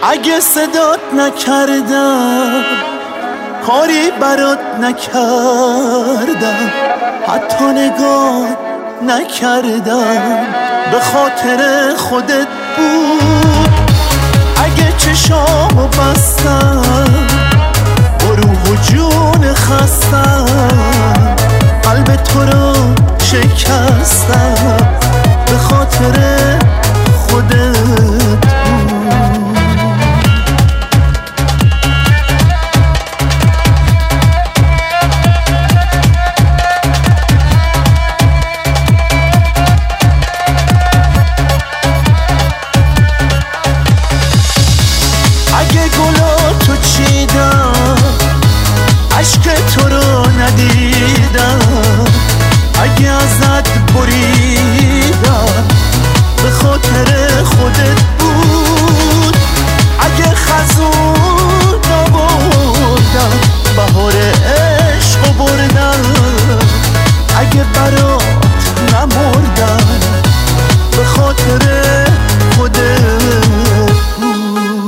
اگه صدات نکردم کاری برات نکردم، حتی نگاه نکردم، به خاطر خودت بود. اگه چشامو بستم با روح و جون خستم، قلب تو رو شکستم، به خاطر خودت بود. اگه گلاتو چیدم عشق تو رو ندیدم، اگه ازت بریدم به خاطر خودت بود. اگه خزون نبردم بهار عشق بردم، اگه برات نمردم به خاطر خودت بود.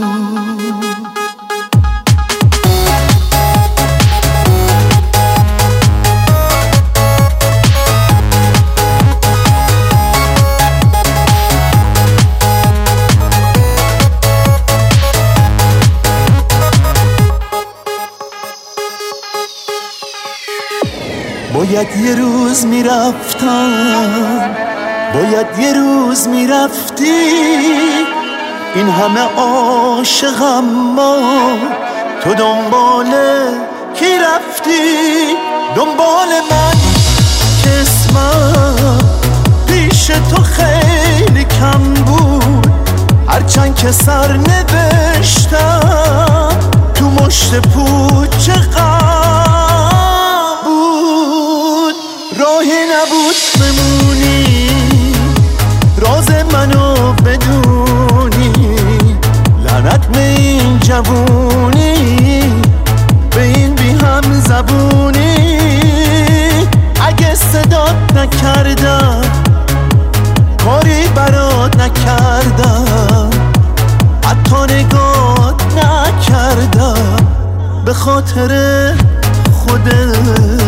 باید یه روز میرفتم، باید یه روز میرفتی، این همه عاشقم ما تو دنبال کی رفتی؟ دنبال من که اسمم پیش تو خیلی کم بود، هرچند که سر نوشتم تو مشت پوچ راهی نبود بمونی، راز منو بدونی، لعنت به این جوونی، به این بی هم زبونی. اگه صدات نکردم کاری برات نکردم، حتی نگات نکردم به خاطر خودت